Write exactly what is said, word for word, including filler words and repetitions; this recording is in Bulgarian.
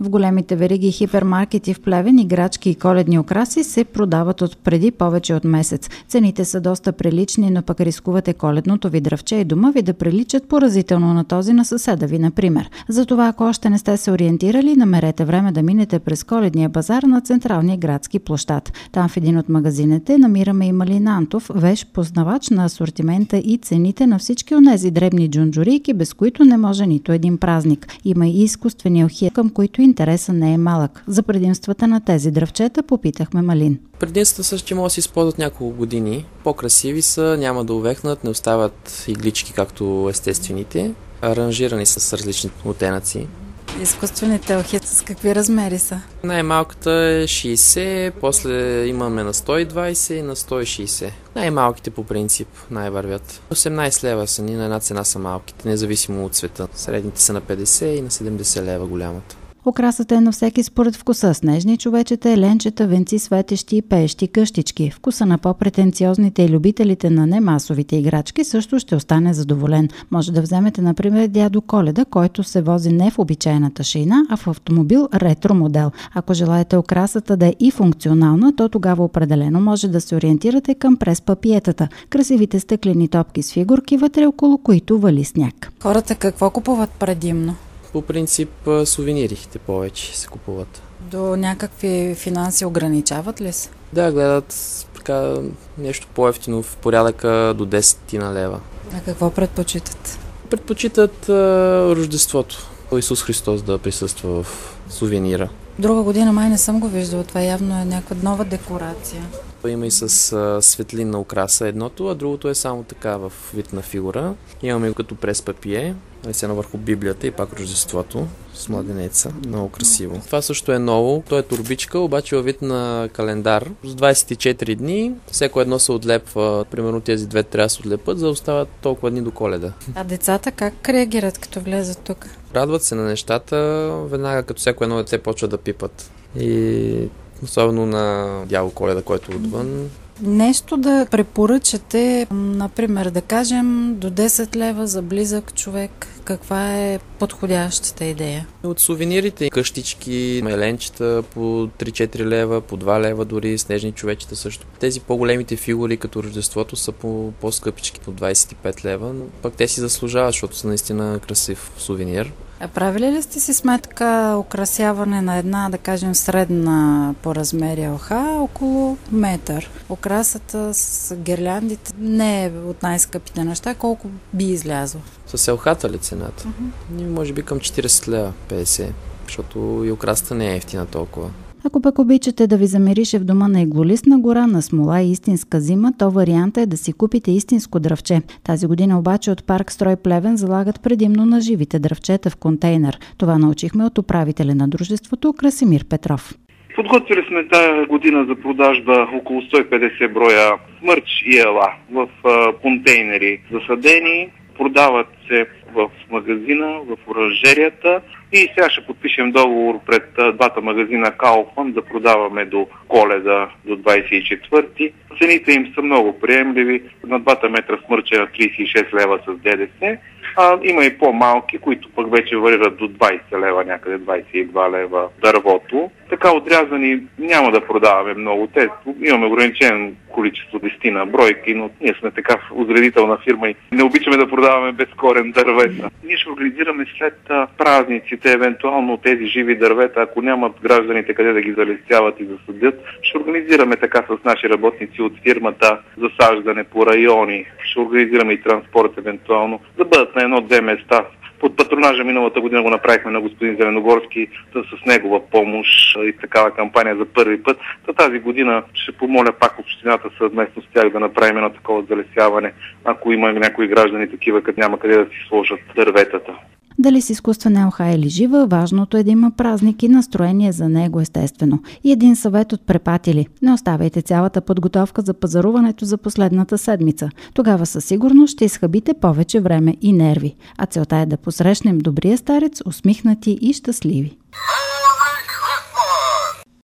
В големите вериги хипермаркети в Плевен играчки и коледни украси се продават от преди повече от месец. Цените са доста прилични, но пък рискувате коледното ви дръвче и дома ви да приличат поразително на този на съседа ви, например. Затова, ако още не сте се ориентирали, намерете време да минете през коледния базар на Централния градски площад. Там в един от магазините намираме и Малин Антов, вещ познавач на асортимента и цените на всички онези дребни джунджурийки, без които не може нито един празник. Има и изкуствени елхи, към които интереса не е малък. За предимствата на тези дръвчета попитахме Малин. Предимствата са, че могат да се използват няколко години. По-красиви са, няма да увехнат, не остават иглички както естествените. Аранжирани са с различни оттенъци. Изкуствените елхи с какви размери са? Най-малката е шейсет, после имаме на сто и двайсет и на сто и шейсет. Най-малките по принцип най-вървят. осемнайсет лева са ни, на една цена са малките, независимо от цвета. Средните са на петдесет и на седемдесет лева голямата. Украсата е на всеки според вкуса. Снежни човечета, еленчета, венци, светещи и пеещи къщички. Вкуса на по-претенциозните и любителите на немасовите играчки също ще остане задоволен. Може да вземете, например, дядо Коледа, който се вози не в обичайната шейна, а в автомобил ретро модел. Ако желаете украсата да е и функционална, то тогава определено може да се ориентирате към прес-папиетата. Красивите стъклени топки с фигурки вътре, около които вали сняг. Хората какво купуват предимно? По принцип сувенирите повече се купуват. До някакви финанси ограничават ли се? Да, гледат така нещо по-евтино в порядъка до десет лева. А какво предпочитат? Предпочитат а, Рождеството. Исус Христос да присъства в сувенира. Друга година май не съм го виждала. Това явно е някаква нова декорация. Има и с а, светлинна украса едното, а другото е само така в вид на фигура. Имаме като прес-папие, нанесено върху Библията и пак Рождеството с младенеца. Много красиво. Това също е ново. То е турбичка, обаче във вид на календар. С двайсет и четири дни, всеко едно се отлепва. Примерно тези две трябва да се отлепат, за да остават толкова дни до Коледа. А децата как реагират, като влезат тук? Радват се на нещата, веднага като всяко едно дете почва да пипат. И особено на дядо Коледа, който е отвън. Нещо да препоръчате, например, да кажем до десет лева за близък човек. Каква е подходящата идея? От сувенирите, къщички, еленчета по три-четири лева, по два лева дори, снежни човечета също. Тези по-големите фигури като Рождеството са по по-скъпички, по двайсет и пет лева, но пък те си заслужават, защото са наистина красив сувенир. А правили ли сте си сметка украсяване на една, да кажем, средна по размери елха около метър? Украсата с гирляндите не е от най-скъпите неща. Колко би излязло? С елхата ли цената? Uh-huh. Може би към четирийсет лева, петдесет, защото и украсата не е ефтина толкова. Ако пък обичате да ви замирише в дома на иглолистна гора, на смола и истинска зима, то варианта е да си купите истинско дръвче. Тази година обаче от Парк Строй Плевен залагат предимно на живите дръвчета в контейнер. Това научихме от управителя на дружеството Красимир Петров. Подготвили сме тази година за продажба около сто и петдесет броя смърч и ела в а, контейнери засадени. Продават се в магазина, в оранжерията и сега ще подпишем договор пред двата магазина Kaufland да продаваме до Коледа, до двайсет и четвърти. Цените им са много приемливи. На двата метра смърча на трийсет и шест лева с ДДС. А, има и по-малки, които пък вече варират до двайсет лева, някъде двайсет и два лева дървото. Така отрязани няма да продаваме много. Те, имаме ограничено количество десетина бройки, но ние сме така озредителна фирма и не обичаме да продаваме безкорен дървета. Ние ще организираме след празниците, евентуално тези живи дървета, ако нямат гражданите къде да ги залестяват и засадят, ще организираме така с наши работници от фирмата засаждане по райони. Ще организираме и транспорт евентуално, да бъдат на едно-две места. Под патронажа миналата година го направихме на господин Зеленогорски с негова помощ и такава кампания за първи път. За тази година ще помоля пак общината съвместно с тях да направим едно такова залесяване, ако има някои граждани такива, като няма къде да си сложат дърветата. Дали с изкуствена елха или жива, важното е да има празник и настроение за него естествено. И един съвет от препатили. Не оставяйте цялата подготовка за пазаруването за последната седмица. Тогава със сигурност ще изхабите повече време и нерви. А целта е да посрещнем добрия старец, усмихнати и щастливи.